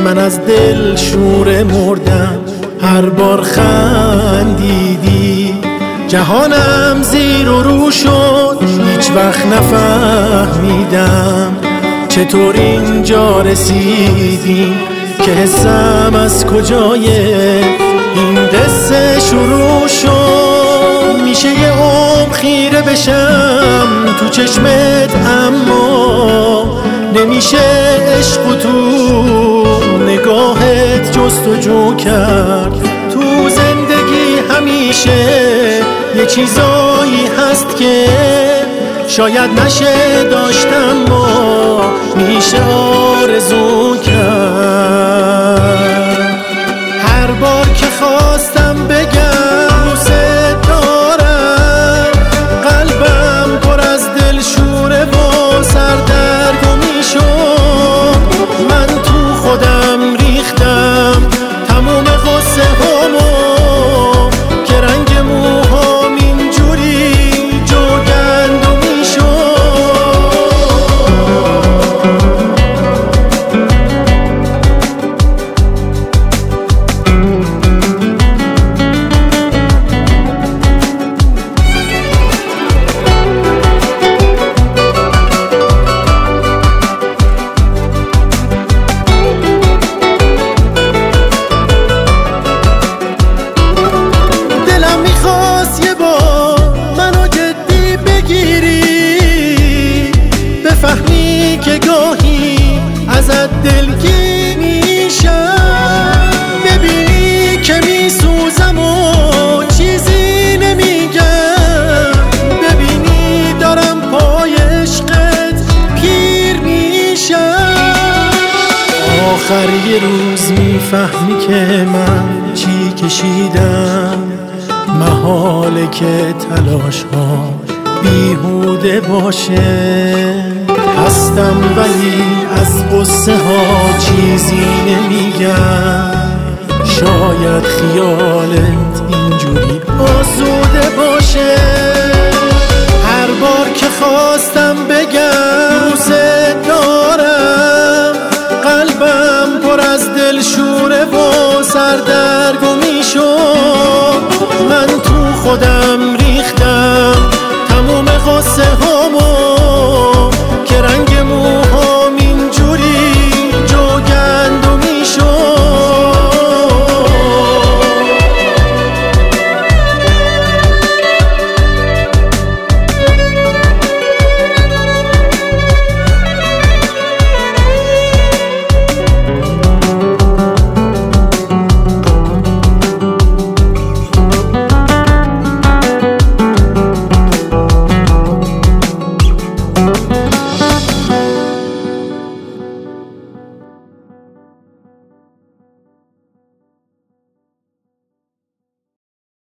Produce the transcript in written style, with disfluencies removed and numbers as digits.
من از دل شوره مردم هر بار خندیدی. جهانم زیر و رو شد هیچ وقت نفهمیدم چطور اینجا رسیدیم که حسم از کجای این قصه شروع شد. میشه یه عمر خیره بشم تو چشمت اما نمیشه عشق و تو نگاهت جستجو کرد. تو زندگی همیشه یه چیزایی هست که شاید نشه داشتم ما میشه آرزو کرد. هر بار که خواستم بگم دوست دارم قلبم پر از دل شوره و سردرگم میشد. من تو خودم ریختم تموم غصه هامو که رنگ موهام اینجوری جوگندو میشد. فهمی که گاهی ازت دلگیر میشم، ببینی که میسوزم و چیزی نمیگم، ببینی دارم پای عشقت پیر میشم. آخر یه روز میفهمی که من چی کشیدم، محاله که تلاش ها بیهوده باشه. هستم ولی از قصه ها چیزی نمیگم، شاید خیالت اینجوری آسوده باشه.